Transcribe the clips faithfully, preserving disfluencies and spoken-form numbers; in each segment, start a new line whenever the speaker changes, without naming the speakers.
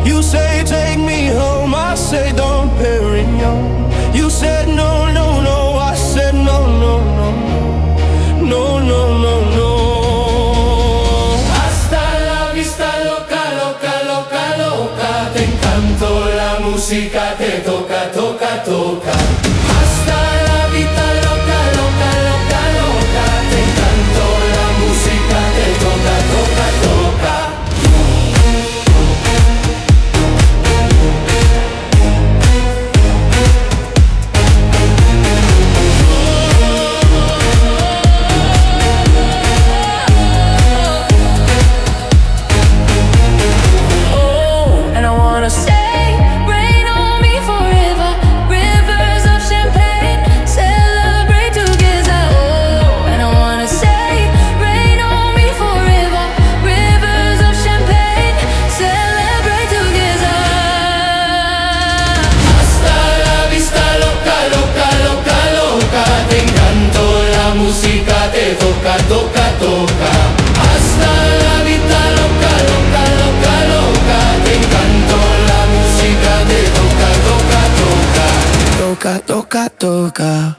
You say take me home, I say Dom Perignon. You said no, no, no, I said no, no, no, no, no, no, no. Hasta la vista, loca, loca, loca, loca. Te encanto, la música te toca, toca, toca. Hasta la vita, loca, loca, loca, loca. Te encanto, la música te toca, toca, toca. Música te toca, toca, toca. Hasta la vida loca, loca, loca, loca. Te encanto, la música te toca, toca, toca. Toca, toca, toca.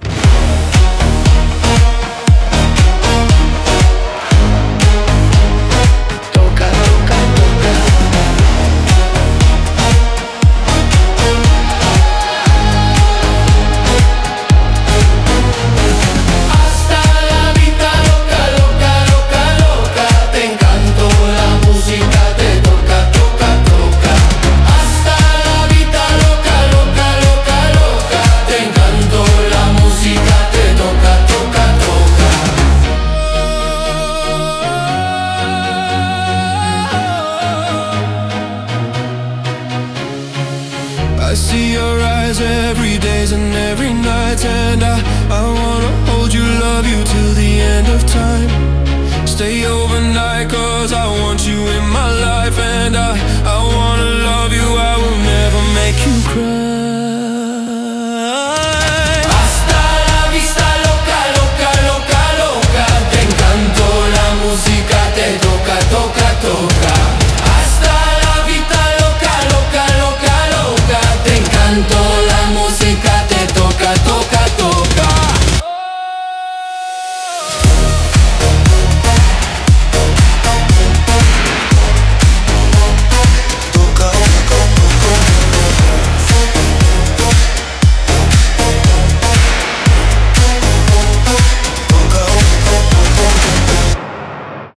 I see your eyes every days and every night, and I, I wanna hold you, love you till the end of time. Stay overnight cause I want you in my life, and I, I wanna love you, I will never make you cry. Hasta la vista, loca, loca, loca, loca. Te encanto, la música te toca, toca, toca. Hasta la vita, loca, loca, loca, loca. Te encanto.